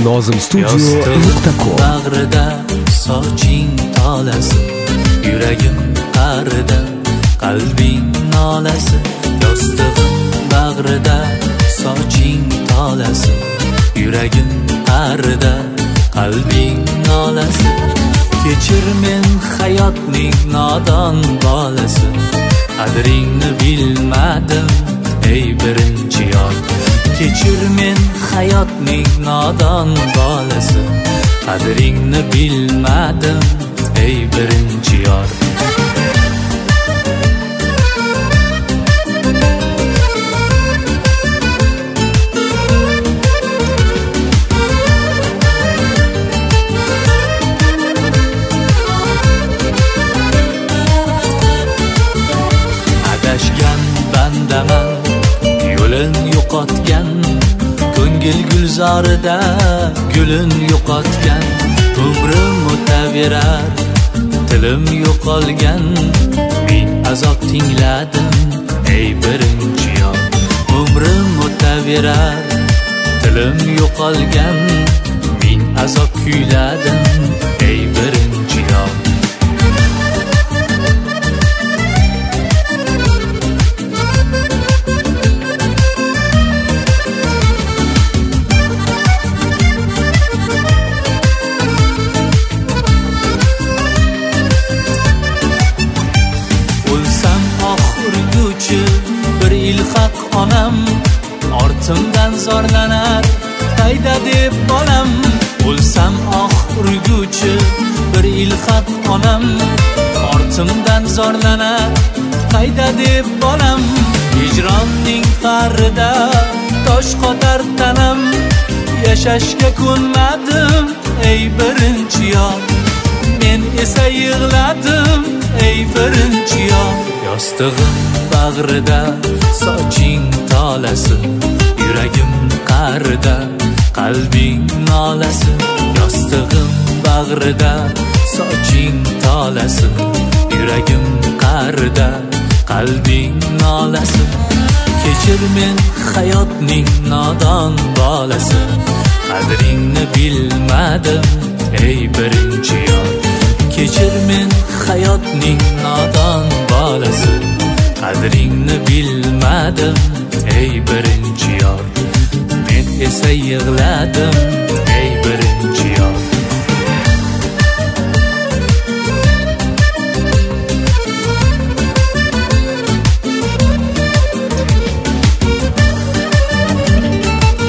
Nozimstudio.com bag'rida soching tolasi, yuragim qarida qalbing nolasi. Yostig'im bag'rida soching tolasi, yuragim qarida qalbing nolasi. Kechir men hayotning nodon bolasi, qadringni bilmadim ey birinchi yor. Kechir men hayotning nodon bolasi, qadringni bilmadim ey birinchi yor. Adashgan bandaman, yo'lin yo'qotgan, ko'ngil gulzorida gulin yo'qotgan. Umrim o'taverar, tilim yo'qolgan, men azob tingladim ey birinchi yor. Umrim o'taverar, tilim yo'qolgan, men azob kuyladim ey birinchi yor. Bir ilhaq onam, ortimdan zorlanar qayda deb bolam. O'lsam urguvchi bir ilhaq onam, ortimdan zorlanar qayda deb bolam. Hijronning qarida tosh qotar tanam, yashashga ko'nmadim ey birinchi yor. Men esa yig'ladim ey birinchi yor. Yostig'im bag'rida soching tolasi, yuragim qarida qalbing nolasi. Yostig'im bag'rida soching tolasi, yuragim qarida qalbing nolasi. Kechir men hayotning nodon bolasi, qadringni bilmadim ey birinchi yor. Kechir men hayotning nodon bolasi, qadringni bilmadim ey birinchi yor. Men esa yig'ladim ey birinchi yor.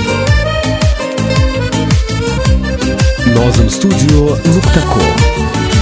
Nozimstudio.com